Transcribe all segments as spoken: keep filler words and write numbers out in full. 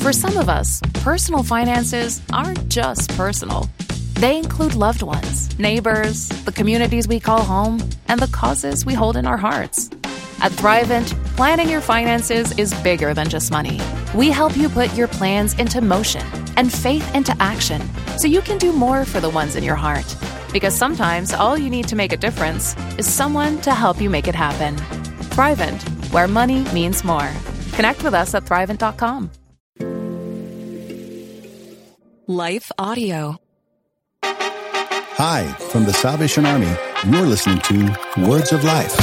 For some of us, personal finances aren't just personal. They include loved ones, neighbors, the communities we call home, and the causes we hold in our hearts. At Thrivent, planning your finances is bigger than just money. We help you put your plans into motion and faith into action so you can do more for the ones in your heart. Because sometimes all you need to make a difference is someone to help you make it happen. Thrivent, where money means more. Connect with us at thrivent dot com. Life Audio. Hi, from the Salvation Army, you're listening to Words of Life.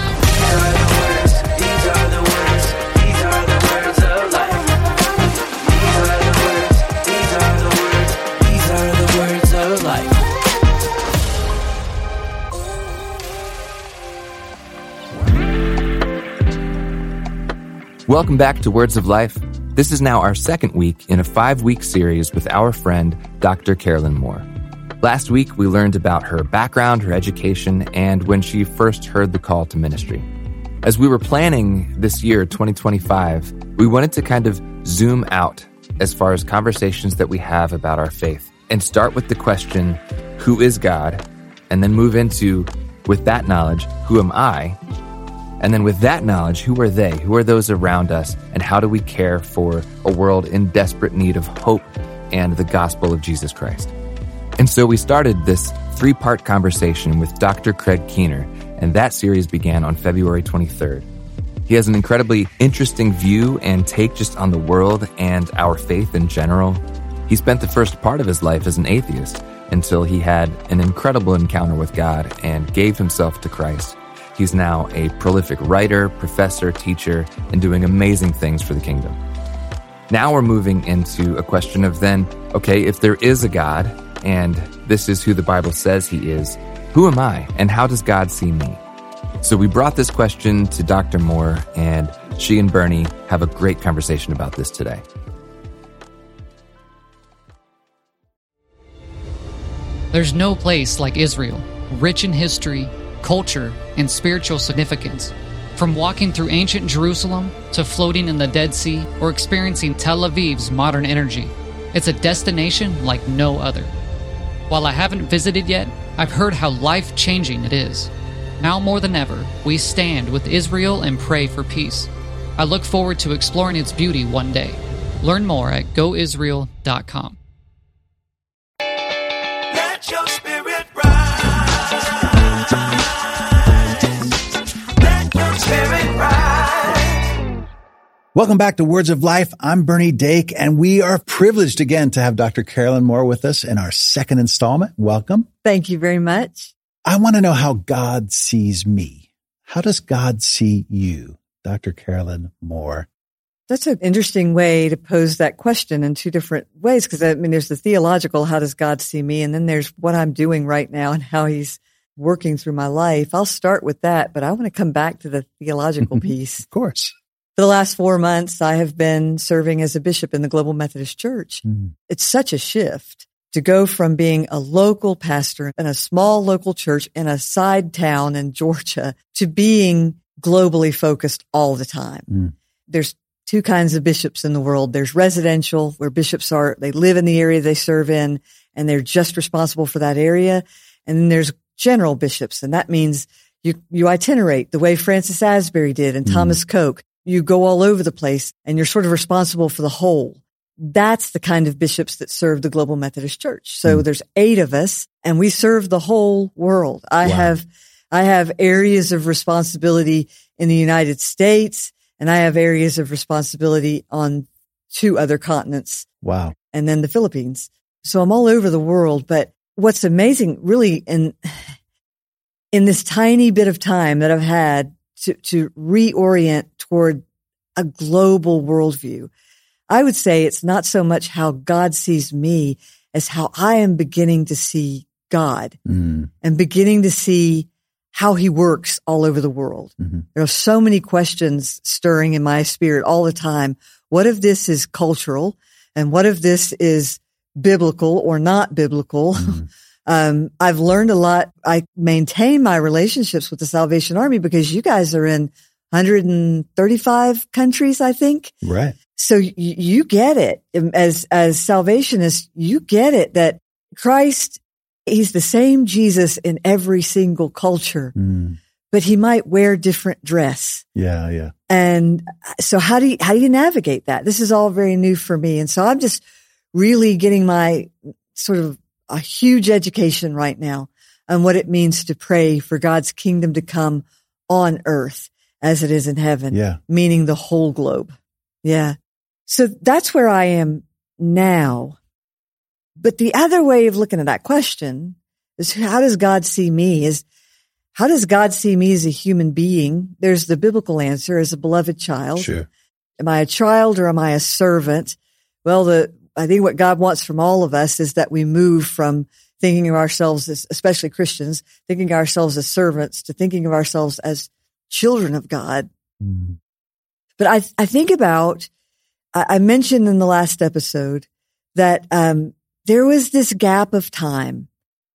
Welcome back to Words of Life. This is now our second week in a five-week series with our friend, Doctor Carolyn Moore. Last week, we learned about her background, her education, and when she first heard the call to ministry. As we were planning this year, twenty twenty-five, we wanted to kind of zoom out as far as conversations that we have about our faith and start with the question, who is God? And then move into, with that knowledge, who am I? And then with that knowledge, who are they? Who are those around us? And how do we care for a world in desperate need of hope and the gospel of Jesus Christ? And so we started this three-part conversation with Doctor Craig Keener, and that series began on February twenty-third. He has an incredibly interesting view and take just on the world and our faith in general. He spent the first part of his life as an atheist until he had an incredible encounter with God and gave himself to Christ. He's now a prolific writer, professor, teacher, and doing amazing things for the kingdom. Now we're moving into a question of then, okay, if there is a God, and this is who the Bible says he is, who am I, and how does God see me? So we brought this question to Doctor Moore, and she and Bernie have a great conversation about this today. There's no place like Israel, rich in history, culture, and spiritual significance. From walking through ancient Jerusalem to floating in the Dead Sea or experiencing Tel Aviv's modern energy, it's a destination like no other. While I haven't visited yet, I've heard how life-changing it is. Now more than ever, we stand with Israel and pray for peace. I look forward to exploring its beauty one day. Learn more at go israel dot com. Let your spirit rise. Let your spirit rise. Welcome back to Words of Life. I'm Bernie Dake, and we are privileged again to have Doctor Carolyn Moore with us in our second installment. Welcome. Thank you very much. I want to know how God sees me. How does God see you, Doctor Carolyn Moore? That's an interesting way to pose that question in two different ways, because I mean, there's the theological, how does God see me? And then there's what I'm doing right now and how he's working through my life. I'll start with that, but I want to come back to the theological piece. Of course. For the last four months, I have been serving as a bishop in the Global Methodist Church. Mm. It's such a shift to go from being a local pastor in a small local church in a side town in Georgia to being globally focused all the time. Mm. There's two kinds of bishops in the world. There's residential, where bishops are, they live in the area they serve in, and they're just responsible for that area. And then there's general bishops, and that means you, you itinerate the way Francis Asbury did and mm. Thomas Coke. You go all over the place, and you're sort of responsible for the whole. That's the kind of bishops that serve the Global Methodist Church. So mm. there's eight of us, and we serve the whole world. I wow. have, I have areas of responsibility in the United States, and I have areas of responsibility on two other continents. Wow. And then the Philippines. So I'm all over the world. But what's amazing, really, in, in this tiny bit of time that I've had to, to reorient toward a global worldview, I would say it's not so much how God sees me as how I am beginning to see God mm. and beginning to see how he works all over the world. Mm-hmm. There are so many questions stirring in my spirit all the time. What if this is cultural? And what if this is biblical or not biblical? Mm-hmm. um, I've learned a lot. I maintain my relationships with the Salvation Army because you guys are in one hundred thirty-five countries, I think. Right. So you, you get it as, as salvationists, you get it that Christ, he's the same Jesus in every single culture, mm. but he might wear different dress. Yeah. Yeah. And so how do you, how do you navigate that? This is all very new for me. And so I'm just really getting my sort of a huge education right now on what it means to pray for God's kingdom to come on earth as it is in heaven, yeah. meaning the whole globe. Yeah. So that's where I am now. But the other way of looking at that question is, how does God see me? Is how does God see me as a human being? There's the biblical answer, as a beloved child. Sure. Am I a child or am I a servant? Well, the I think what God wants from all of us is that we move from thinking of ourselves as, especially Christians, thinking of ourselves as servants to thinking of ourselves as children of God. Mm. But I, I think about, I mentioned in the last episode that um, there was this gap of time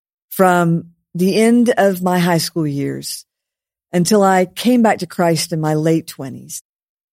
from the end of my high school years until I came back to Christ in my late twenties.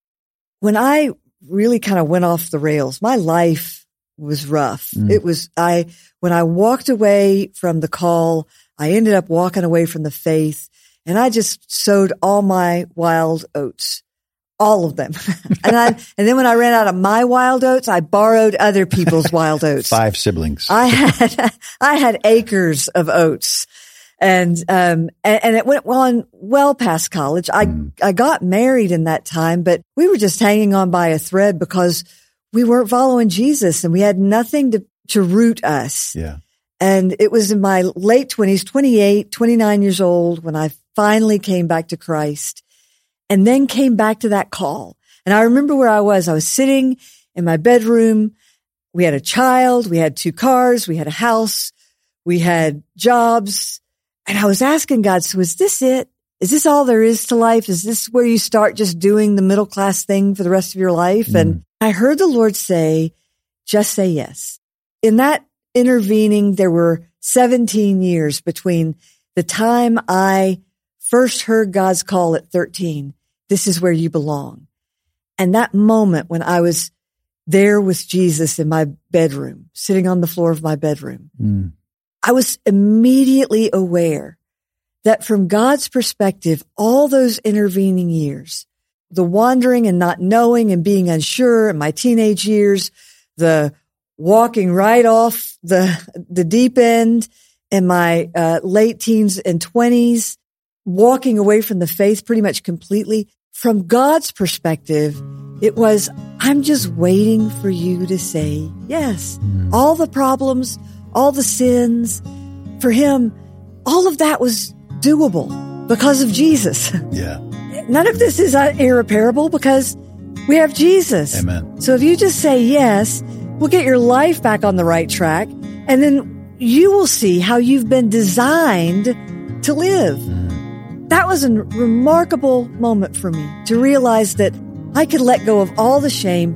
When I really kind of went off the rails, my life was rough. Mm. It was, I, when I walked away from the call, I ended up walking away from the faith, and I just sowed all my wild oats. All of them. and I, and then when I ran out of my wild oats, I borrowed other people's wild oats. Five siblings. I had, I had acres of oats. And, um, and, and it went on well past college. I, mm. I got married in that time, but we were just hanging on by a thread because we weren't following Jesus and we had nothing to, to root us. Yeah. And it was in my late twenties, twenty-eight, twenty-nine years old, when I finally came back to Christ. And then came back to that call. And I remember where I was. I was sitting in my bedroom. We had a child. We had two cars. We had a house. We had jobs. And I was asking God, so is this it? Is this all there is to life? Is this where you start just doing the middle class thing for the rest of your life? Mm. And I heard the Lord say, just say yes. In that intervening, there were seventeen years between the time I first heard God's call at thirteen. This is where you belong. And that moment when I was there with Jesus in my bedroom, sitting on the floor of my bedroom, mm. I was immediately aware that from God's perspective, all those intervening years, the wandering and not knowing and being unsure in my teenage years, the walking right off the, the deep end in my uh, late teens and twenties, walking away from the faith pretty much completely. From God's perspective, it was, I'm just waiting for you to say yes. Mm. All the problems, all the sins, for him, all of that was doable because of Jesus. Yeah. None of this is irreparable because we have Jesus. Amen. So if you just say yes, we'll get your life back on the right track, and then you will see how you've been designed to live. Mm. That was a remarkable moment for me to realize that I could let go of all the shame.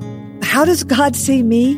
How does God see me?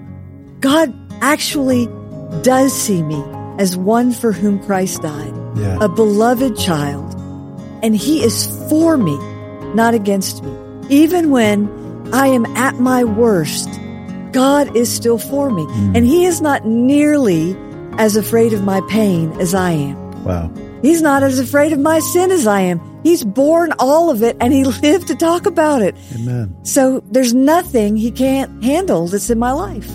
God actually does see me as one for whom Christ died, yeah. a beloved child. And he is for me, not against me. Even when I am at my worst, God is still for me. Mm. And he is not nearly as afraid of my pain as I am. Wow. He's not as afraid of my sin as I am. He's borne all of it, and he lived to talk about it. Amen. So there's nothing he can't handle that's in my life.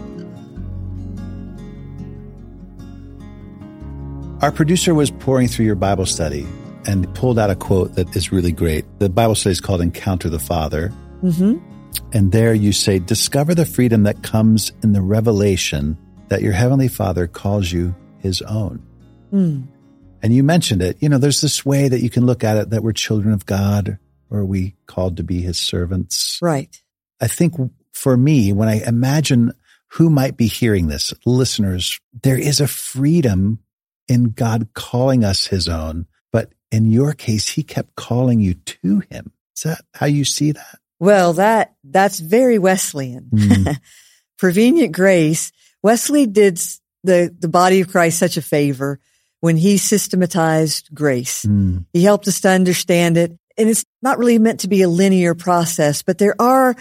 Our producer was pouring through your Bible study and pulled out a quote that is really great. The Bible study is called Encounter the Father. Mm-hmm. And there you say, discover the freedom that comes in the revelation that your Heavenly Father calls you his own. Mm. And you mentioned it, you know, there's this way that you can look at it, that we're children of God, or are we called to be his servants? Right. I think for me, when I imagine who might be hearing this, listeners, there is a freedom in God calling us his own. But in your case, he kept calling you to him. Is that how you see that? Well, that, that's very Wesleyan. Mm. Prevenient grace. Wesley did the, the body of Christ such a favor when he systematized grace. Mm. He helped us to understand it. And it's not really meant to be a linear process, but there are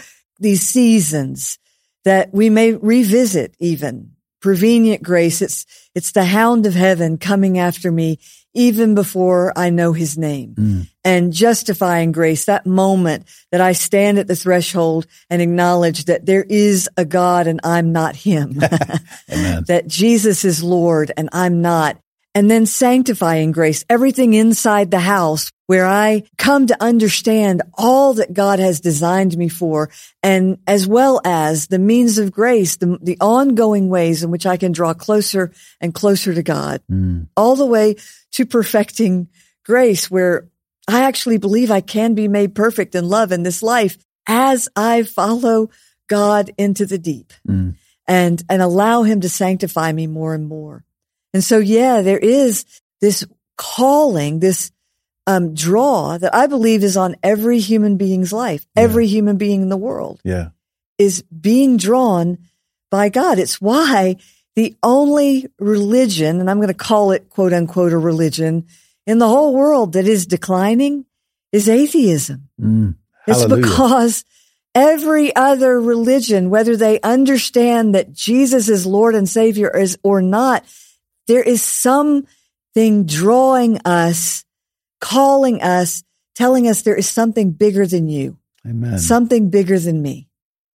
these seasons that we may revisit even. Prevenient grace, it's, it's the hound of heaven coming after me even before I know his name. Mm. And justifying grace, that moment that I stand at the threshold and acknowledge that there is a God and I'm not him. Amen. That Jesus is Lord and I'm not. And then sanctifying grace, everything inside the house where I come to understand all that God has designed me for, and as well as the means of grace, the, the ongoing ways in which I can draw closer and closer to God, mm. all the way to perfecting grace, where I actually believe I can be made perfect in love in this life as I follow God into the deep mm. and, and allow him to sanctify me more and more. And so, yeah, there is this calling, this um draw that I believe is on every human being's life. Yeah. Every human being in the world yeah. is being drawn by God. It's why the only religion, and I'm going to call it quote unquote a religion, in the whole world that is declining is atheism. Mm. It's because every other religion, whether they understand that Jesus is Lord and Savior is, or not, there is something drawing us, calling us, telling us there is something bigger than you. Amen. Something bigger than me.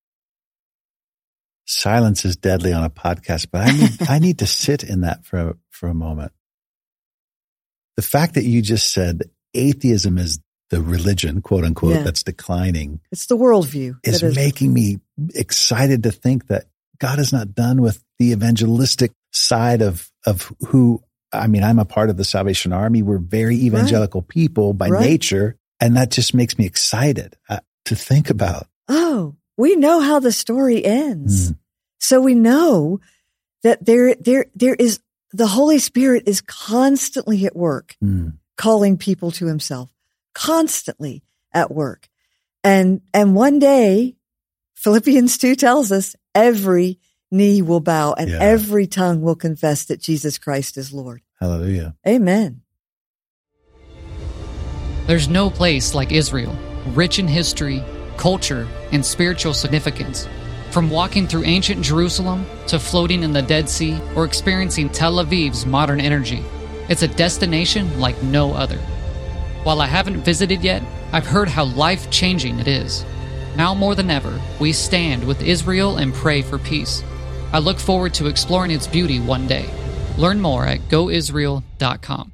Silence is deadly on a podcast, but I need, I need to sit in that for, for a moment. The fact that you just said atheism is the religion, quote unquote, yeah. that's declining. It's the worldview. Is, is making me excited to think that God is not done with the evangelistic side of, of who, I mean, I'm a part of the Salvation Army. We're very evangelical right. people by right. nature. And that just makes me excited uh, to think about. Oh, we know how the story ends. Mm. So we know that there, there, there is, the Holy Spirit is constantly at work, mm. calling people to himself, constantly at work. And, and one day, Philippians two tells us every knee will bow and yeah. every tongue will confess that Jesus Christ is Lord. Hallelujah. Amen. There's no place like Israel, rich in history, culture, and spiritual significance. From walking through ancient Jerusalem to floating in the Dead Sea or experiencing Tel Aviv's modern energy, it's a destination like no other. While I haven't visited yet, I've heard how life-changing it is. Now more than ever, we stand with Israel and pray for peace. I look forward to exploring its beauty one day. Learn more at go israel dot com.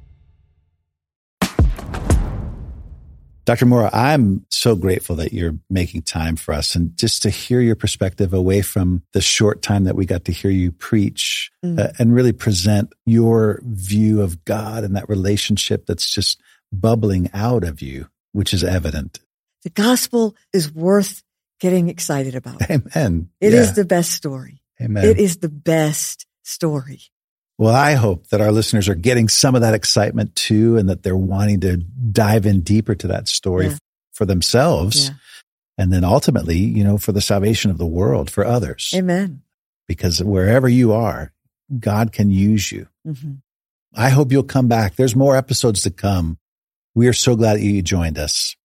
Doctor Moore, I'm so grateful that you're making time for us and just to hear your perspective away from the short time that we got to hear you preach mm. uh, and really present your view of God and that relationship that's just bubbling out of you, which is evident. The gospel is worth getting excited about. Amen. It yeah. is the best story. Amen. It is the best story. Well, I hope that our listeners are getting some of that excitement too, and that they're wanting to dive in deeper to that story yeah. for themselves. Yeah. And then ultimately, you know, for the salvation of the world, for others. Amen. Because wherever you are, God can use you. Mm-hmm. I hope you'll come back. There's more episodes to come. We are so glad that you joined us.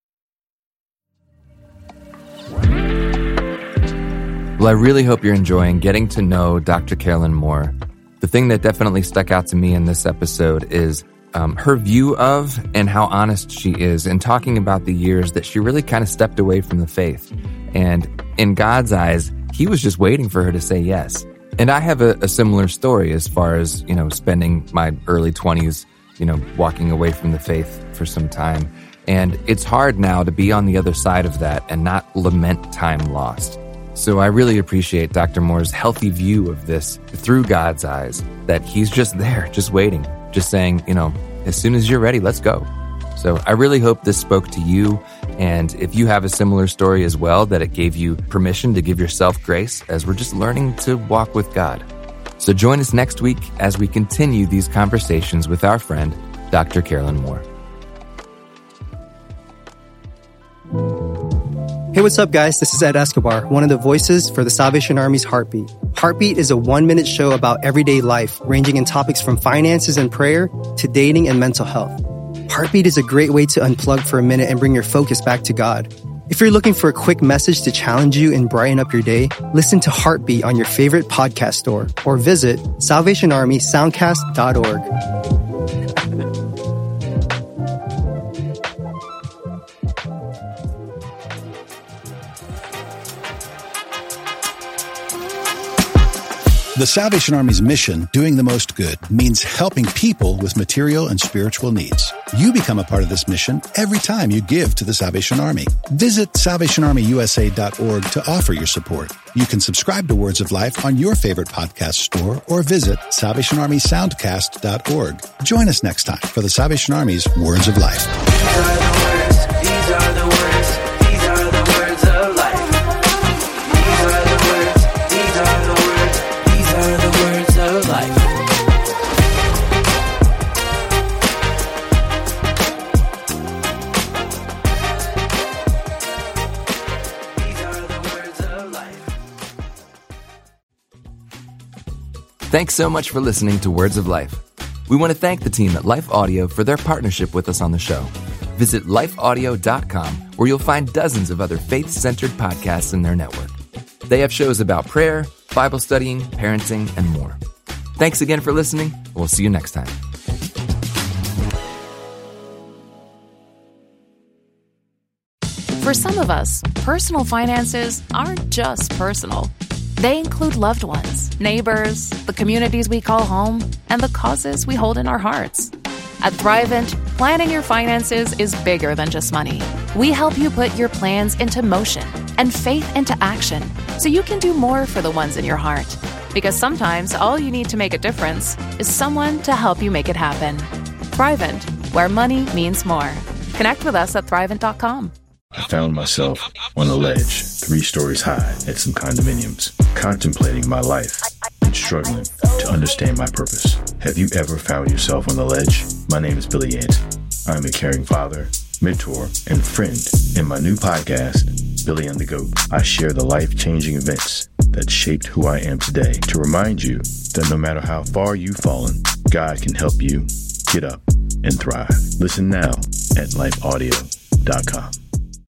Well, I really hope you're enjoying getting to know Doctor Carolyn Moore. The thing that definitely stuck out to me in this episode is um, her view of and how honest she is in talking about the years that she really kind of stepped away from the faith. And in God's eyes, he was just waiting for her to say yes. And I have a, a similar story as far as, you know, spending my early twenties, you know, walking away from the faith for some time. And it's hard now to be on the other side of that and not lament time lost. So I really appreciate Doctor Moore's healthy view of this through God's eyes, that he's just there, just waiting, just saying, you know, as soon as you're ready, let's go. So I really hope this spoke to you. And if you have a similar story as well, that it gave you permission to give yourself grace as we're just learning to walk with God. So join us next week as we continue these conversations with our friend, Doctor Carolyn Moore. Hey, what's up, guys? This is Ed Escobar, one of the voices for the Salvation Army's Heartbeat. Heartbeat is a one-minute show about everyday life, ranging in topics from finances and prayer to dating and mental health. Heartbeat is a great way to unplug for a minute and bring your focus back to God. If you're looking for a quick message to challenge you and brighten up your day, listen to Heartbeat on your favorite podcast store or visit salvation army soundcast dot org. The Salvation Army's mission, doing the most good, means helping people with material and spiritual needs. You become a part of this mission every time you give to the Salvation Army. Visit salvation army u s a dot org to offer your support. You can subscribe to Words of Life on your favorite podcast store or visit salvation army soundcast dot org. Join us next time for the Salvation Army's Words of Life. These are the words, these are the words, these are the words of life. These are the words, these are the words, these are the words of life. These are the words of life. Thanks so much for listening to Words of Life. We want to thank the team at Life Audio for their partnership with us on the show. Visit life audio dot com, where you'll find dozens of other faith-centered podcasts in their network. They have shows about prayer, Bible studying, parenting, and more. Thanks again for listening. We'll see you next time. For some of us, personal finances aren't just personal. They include loved ones, neighbors, the communities we call home, and the causes we hold in our hearts. At Thrivent, planning your finances is bigger than just money. We help you put your plans into motion and faith into action so you can do more for the ones in your heart. Because sometimes all you need to make a difference is someone to help you make it happen. Thrivent, where money means more. Connect with us at thrivent dot com. I found myself on a ledge, three stories high, at some condominiums, contemplating my life and struggling to understand my purpose. Have you ever found yourself on the ledge? My name is Billy Yancey. I'm a caring father, mentor, and friend. In my new podcast, Billy and the Goat, I share the life-changing events that shaped who I am today to remind you that no matter how far you've fallen, God can help you get up and thrive. Listen now at life audio dot com.